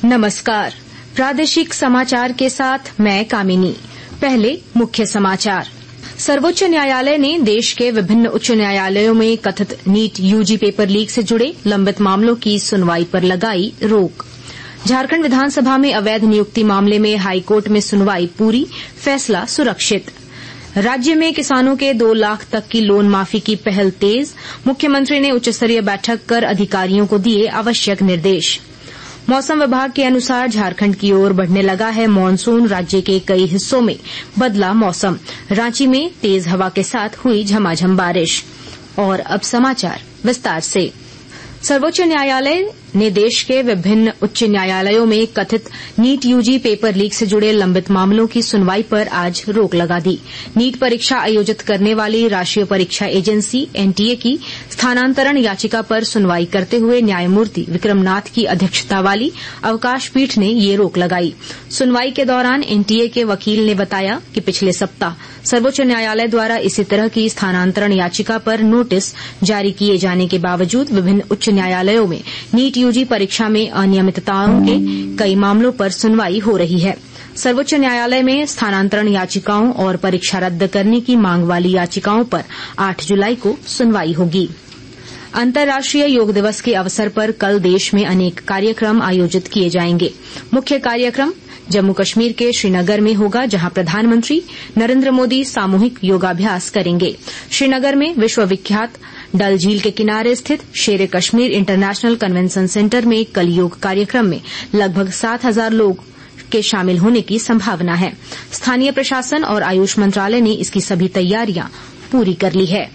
नमस्कार, प्रादेशिक समाचार के साथ मैं कामिनी। पहले मुख्य समाचार। सर्वोच्च न्यायालय ने देश के विभिन्न उच्च न्यायालयों में कथित नीट यूजी पेपर लीक से जुड़े लंबित मामलों की सुनवाई पर लगाई रोक। झारखंड विधानसभा में अवैध नियुक्ति मामले में हाईकोर्ट में सुनवाई पूरी, फैसला सुरक्षित। राज्य में किसानों के 2 लाख तक की लोन माफी की पहल तेज, मुख्यमंत्री ने उच्चस्तरीय बैठक कर अधिकारियों को दिए आवश्यक निर्देश। मौसम विभाग के अनुसार झारखंड की ओर बढ़ने लगा है मानसून, राज्य के कई हिस्सों में बदला मौसम। रांची में तेज हवा के साथ हुई झमाझम बारिश। और अब समाचार विस्तार से। सर्वोच्च न्यायालय ने देश के विभिन्न उच्च न्यायालयों में कथित नीट यूजी पेपर लीक से जुड़े लंबित मामलों की सुनवाई पर आज रोक लगा दी। नीट परीक्षा आयोजित करने वाली राष्ट्रीय परीक्षा एजेंसी एनटीए की स्थानांतरण याचिका पर सुनवाई करते हुए न्यायमूर्ति विक्रमनाथ की अध्यक्षता वाली अवकाश पीठ ने ये रोक लगाई। सुनवाई के दौरान एनटीए के वकील ने बताया कि पिछले सप्ताह सर्वोच्च न्यायालय द्वारा इसी तरह की स्थानांतरण याचिका पर नोटिस जारी किए जाने के बावजूद विभिन्न उच्च न्यायालयों में नीट यूजी परीक्षा में अनियमितताओं के कई मामलों पर सुनवाई हो रही है। सर्वोच्च न्यायालय में स्थानांतरण याचिकाओं और परीक्षा रद्द करने की मांग वाली याचिकाओं पर 8 जुलाई को सुनवाई होगी। अंतर्राष्ट्रीय योग दिवस के अवसर पर कल देश में अनेक कार्यक्रम आयोजित किए जाएंगे। मुख्य कार्यक्रम जम्मू कश्मीर के श्रीनगर में होगा, जहां प्रधानमंत्री नरेंद्र मोदी सामूहिक योगाभ्यास करेंगे। श्रीनगर में विश्व विख्यात डल झील के किनारे स्थित शेर कश्मीर इंटरनेशनल कन्वेंशन सेंटर में कल योग कार्यक्रम में लगभग 7,000 लोग के शामिल होने की संभावना है। स्थानीय प्रशासन और आयुष मंत्रालय ने इसकी सभी तैयारियां पूरी कर ली है।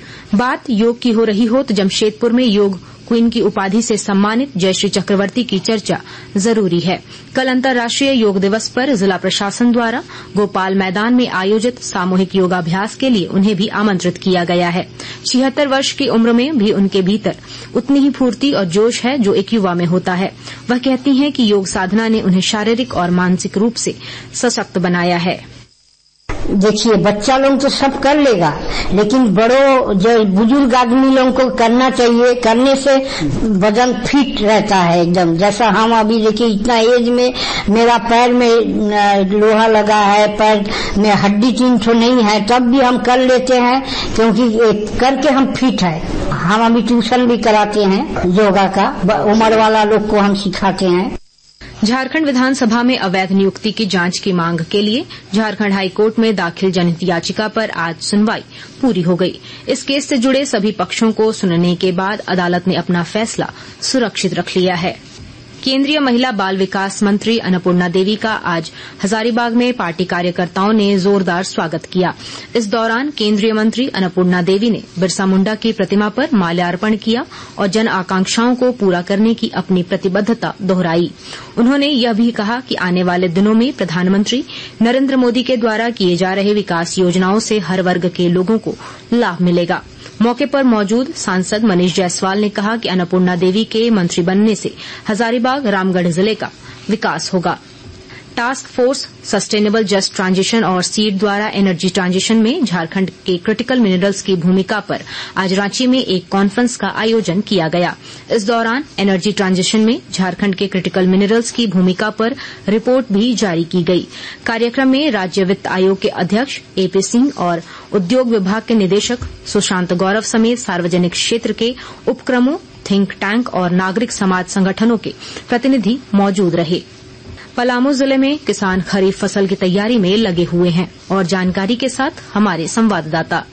बात योग की हो रही हो तो जमशेदपुर में योग क्वीन की उपाधि से सम्मानित जयश्री चक्रवर्ती की चर्चा जरूरी है। कल अंतर्राष्ट्रीय योग दिवस पर जिला प्रशासन द्वारा गोपाल मैदान में आयोजित सामूहिक योगाभ्यास के लिए उन्हें भी आमंत्रित किया गया है। 76 वर्ष की उम्र में भी उनके भीतर उतनी ही फुर्ती और जोश है जो एक युवा में होता है। वह कहती हैं कि योग साधना ने उन्हें शारीरिक और मानसिक रूप से सशक्त बनाया है। देखिए, बच्चा लोग तो सब कर लेगा, लेकिन बड़ों जो बुजुर्ग आदमी लोगों को करना चाहिए। करने से वजन फिट रहता है एकदम। जैसा हम अभी देखिए इतना एज में मेरा पैर में लोहा लगा है, पैर में हड्डी 3 नहीं है, तब भी हम कर लेते हैं क्योंकि करके हम फिट है। हम अभी ट्यूशन भी कराते हैं योगा का, उम्र वाला लोग को हम सिखाते हैं। झारखंड विधानसभा में अवैध नियुक्ति की जांच की मांग के लिए झारखंड हाईकोर्ट में दाखिल जनहित याचिका पर आज सुनवाई पूरी हो गई। इस केस से जुड़े सभी पक्षों को सुनने के बाद अदालत ने अपना फैसला सुरक्षित रख लिया है। केंद्रीय महिला बाल विकास मंत्री अन्नपूर्णा देवी का आज हजारीबाग में पार्टी कार्यकर्ताओं ने जोरदार स्वागत किया। इस दौरान केंद्रीय मंत्री अन्नपूर्णा देवी ने बिरसा मुंडा की प्रतिमा पर माल्यार्पण किया और जन आकांक्षाओं को पूरा करने की अपनी प्रतिबद्धता दोहराई। उन्होंने यह भी कहा कि आने वाले दिनों में प्रधानमंत्री नरेंद्र मोदी के द्वारा किए जा रहे विकास योजनाओं से हर वर्ग के लोगों को लाभ मिलेगा। मौके पर मौजूद सांसद मनीष जायसवाल ने कहा कि अन्नपूर्णा देवी के मंत्री बनने से हजारीबाग रामगढ़ जिले का विकास होगा। Task force sustainable just transition और सीड द्वारा एनर्जी ट्रांजिशन में झारखंड के क्रिटिकल मिनरल्स की भूमिका पर आज रांची में एक कॉन्फ्रेंस का आयोजन किया गया। इस दौरान एनर्जी ट्रांजिशन में झारखंड के क्रिटिकल मिनरल्स की भूमिका पर रिपोर्ट भी जारी की गई। कार्यक्रम में राज्य वित्त आयोग के अध्यक्ष एपी सिंह और उद्योग विभाग के निदेशक सुशांत गौरव समेत सार्वजनिक क्षेत्र के उपक्रमों, थिंक टैंक और नागरिक समाज संगठनों के प्रतिनिधि मौजूद रहे। पलामू जिले में किसान खरीफ फसल की तैयारी में लगे हुए हैं और जानकारी के साथ हमारे संवाददाता।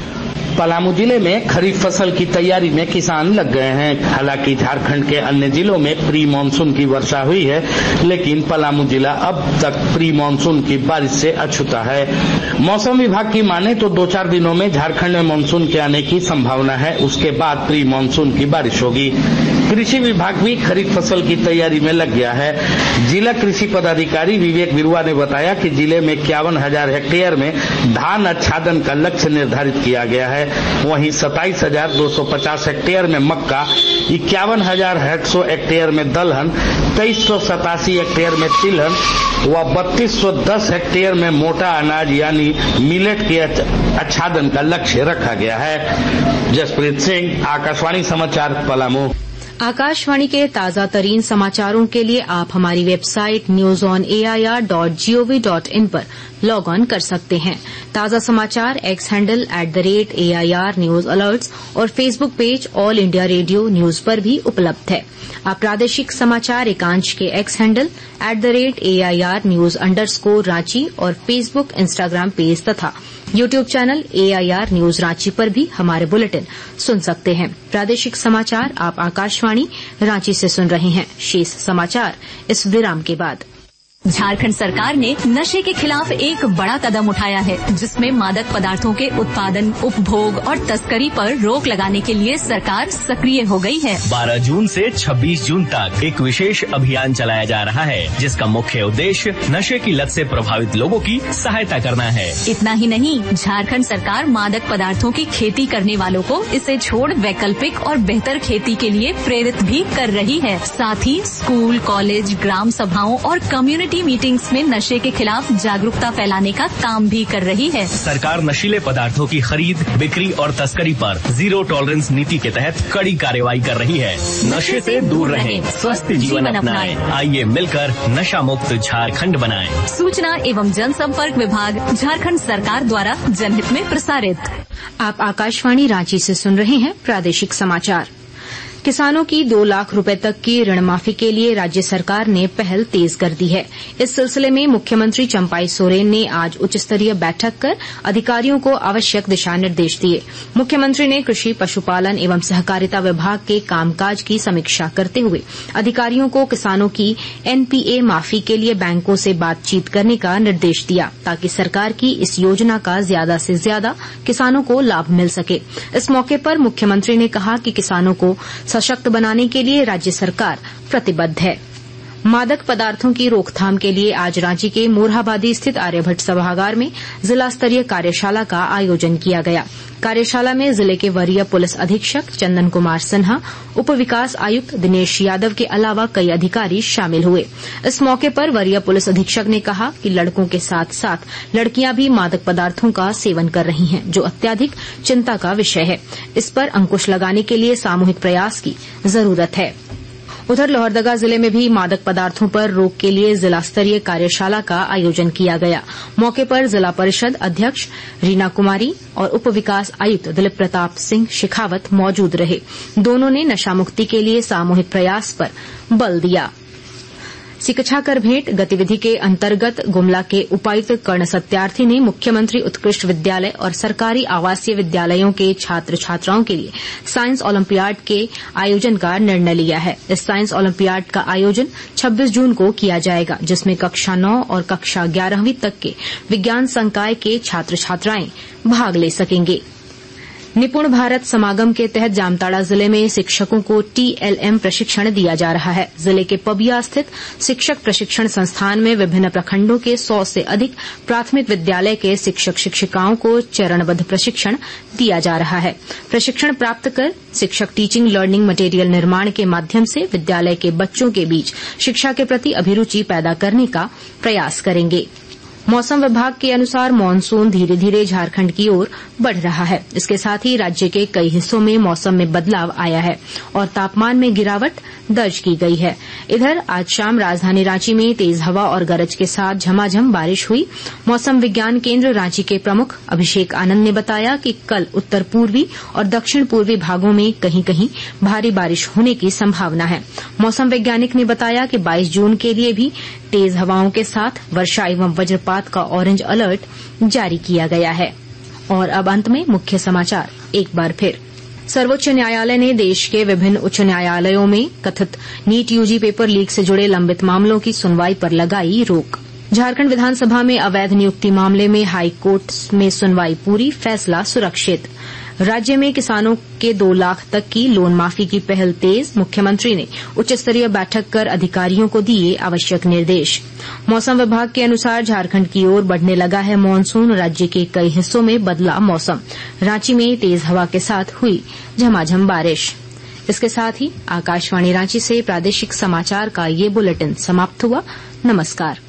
पलामू जिले में खरीफ फसल की तैयारी में किसान लग गए हैं। हालांकि झारखंड के अन्य जिलों में प्री मानसून की वर्षा हुई है, लेकिन पलामू जिला अब तक प्री मानसून की बारिश से अछूता है। मौसम विभाग की माने तो 2-4 दिनों में झारखंड में मानसून के आने की संभावना है। उसके बाद प्री मानसून की बारिश होगी। कृषि विभाग भी खरीफ फसल की तैयारी में लग गया है। जिला कृषि पदाधिकारी विवेक बिरुआ ने बताया कि जिले में 51,000 हेक्टेयर में धान आच्छादन का लक्ष्य निर्धारित किया गया है। वहीं 27,250 हेक्टेयर में मक्का, 51,800 हेक्टेयर में दलहन, 2387 हेक्टेयर में तिलहन व 3210 हेक्टेयर में मोटा अनाज यानी मिलेट के आच्छादन का लक्ष्य रखा गया है। जसप्रीत सिंह, आकाशवाणी समाचार, पलामू। आकाशवाणी के ताजा तरीन समाचारों के लिए आप हमारी वेबसाइट newsonair.gov.in पर लॉग ऑन कर सकते हैं। ताजा समाचार X handle @AIR news alerts और Facebook page all India radio news पर भी उपलब्ध है। आप प्रादेशिक समाचार एकांश के X handle @AIR news _Ranchi और फेसबुक इंस्टाग्राम पेज तथा YouTube channel AIR news Ranchi पर भी हमारे बुलेटिन सुन सकते हैं। प्रादेशिक समाचार आप आकाशवाणी रांची से सुन रहे हैं। शेष समाचार इस विराम के बाद। झारखंड सरकार ने नशे के खिलाफ एक बड़ा कदम उठाया है, जिसमें मादक पदार्थों के उत्पादन, उपभोग और तस्करी पर रोक लगाने के लिए सरकार सक्रिय हो गई है। 12 जून से 26 जून तक एक विशेष अभियान चलाया जा रहा है, जिसका मुख्य उद्देश्य नशे की लत से प्रभावित लोगों की सहायता करना है। इतना ही नहीं, झारखंड सरकार मादक पदार्थों की खेती करने वालों को इसे छोड़ वैकल्पिक और बेहतर खेती के लिए प्रेरित भी कर रही है। साथ ही स्कूल, कॉलेज, ग्राम सभाओं और कम्युनिटी मीटिंग्स में नशे के खिलाफ जागरूकता फैलाने का काम भी कर रही है। सरकार नशीले पदार्थों की खरीद, बिक्री और तस्करी पर जीरो टॉलरेंस नीति के तहत कड़ी कार्रवाई कर रही है। नशे से दूर रहें, स्वस्थ जीवन अपनाएं। आइए मिलकर नशा मुक्त झारखंड बनाएं। सूचना एवं जनसंपर्क विभाग, झारखंड सरकार द्वारा जनहित में प्रसारित। आप आकाशवाणी रांची से सुन रहे हैं प्रादेशिक समाचार। किसानों की 2 लाख रुपए तक की ऋण माफी के लिए राज्य सरकार ने पहल तेज कर दी है। इस सिलसिले में मुख्यमंत्री चंपाई सोरेन ने आज उच्च स्तरीय बैठक कर अधिकारियों को आवश्यक दिशा निर्देश दिए। मुख्यमंत्री ने कृषि, पशुपालन एवं सहकारिता विभाग के कामकाज की समीक्षा करते हुए अधिकारियों को किसानों की NPA माफी के लिए बैंकों से बातचीत करने का निर्देश दिया, ताकि सरकार की इस योजना का ज्यादा से ज्यादा किसानों को लाभ मिल सके। इस मौके पर मुख्यमंत्री ने कहा कि किसानों को सशक्त बनाने के लिए राज्य सरकार प्रतिबद्ध है। मादक पदार्थों की रोकथाम के लिए आज रांची के मोरहाबादी स्थित आर्यभट्ट सभागार में जिला स्तरीय कार्यशाला का आयोजन किया गया। कार्यशाला में जिले के वरीय पुलिस अधीक्षक चंदन कुमार सिन्हा, उप विकास आयुक्त दिनेश यादव के अलावा कई अधिकारी शामिल हुए। इस मौके पर वरीय पुलिस अधीक्षक ने कहा कि लड़कों के साथ साथ लड़कियां भी मादक पदार्थों का सेवन कर रही हैं, जो अत्यधिक चिंता का विषय है। इस पर अंकुश लगाने के लिए सामूहिक प्रयास की जरूरत है। उधर लोहरदगा जिले में भी मादक पदार्थों पर रोक के लिए जिला स्तरीय कार्यशाला का आयोजन किया गया। मौके पर जिला परिषद अध्यक्ष रीना कुमारी और उप विकास आयुक्त दिलीप प्रताप सिंह शेखावत मौजूद रहे। दोनों ने नशा मुक्ति के लिए सामूहिक प्रयास पर बल दिया। सिकछा कर भेंट गतिविधि के अंतर्गत गुमला के उपायुक्त कर्ण सत्यार्थी ने मुख्यमंत्री उत्कृष्ट विद्यालय और सरकारी आवासीय विद्यालयों के छात्र छात्राओं के लिए साइंस ओलंपियाड के आयोजन का निर्णय लिया है। इस साइंस ओलंपियाड का आयोजन 26 जून को किया जाएगा, जिसमें कक्षा 9 और कक्षा 11वीं तक के विज्ञान संकाय के छात्र छात्राएं भाग ले सकेंगे। निपुण भारत समागम के तहत जामताड़ा जिले में शिक्षकों को TLM प्रशिक्षण दिया जा रहा है। जिले के पबिया स्थित शिक्षक प्रशिक्षण संस्थान में विभिन्न प्रखंडों के 100 से अधिक प्राथमिक विद्यालय के शिक्षक शिक्षिकाओं को चरणबद्ध प्रशिक्षण दिया जा रहा है। प्रशिक्षण प्राप्त कर शिक्षक टीचिंग लर्निंग मटेरियल निर्माण के माध्यम से विद्यालय के बच्चों के बीच शिक्षा के प्रति अभिरूचि पैदा करने का प्रयास करेंगे। मौसम विभाग के अनुसार मानसून धीरे धीरे झारखंड की ओर बढ़ रहा है। इसके साथ ही राज्य के कई हिस्सों में मौसम में बदलाव आया है और तापमान में गिरावट दर्ज की गई है। इधर आज शाम राजधानी रांची में तेज हवा और गरज के साथ झमाझम बारिश हुई। मौसम विज्ञान केंद्र रांची के प्रमुख अभिषेक आनंद ने बताया कि कल उत्तर पूर्वी और दक्षिण पूर्वी भागों में कहीं कहीं भारी बारिश होने की संभावना है। मौसम वैज्ञानिक ने बताया कि 22 जून के लिए भी तेज हवाओं के साथ वर्षा एवं वज्रपात का ऑरेंज अलर्ट जारी किया गया है। और अब अंत में मुख्य समाचार एक बार फिर। सर्वोच्च न्यायालय ने देश के विभिन्न उच्च न्यायालयों में कथित नीट यूजी पेपर लीक से जुड़े लंबित मामलों की सुनवाई पर लगाई रोक। झारखंड विधानसभा में अवैध नियुक्ति मामले में हाई कोर्ट में सुनवाई पूरी, फैसला सुरक्षित। राज्य में किसानों के 2 लाख तक की लोन माफी की पहल तेज, मुख्यमंत्री ने उच्च स्तरीय बैठक कर अधिकारियों को दिए आवश्यक निर्देश। मौसम विभाग के अनुसार झारखंड की ओर बढ़ने लगा है मानसून, राज्य के कई हिस्सों में बदला मौसम। रांची में तेज हवा के साथ हुई झमाझम बारिश। इसके साथ ही आकाशवाणी रांची से प्रादेशिक समाचार का ये बुलेटिन समाप्त हुआ। नमस्कार।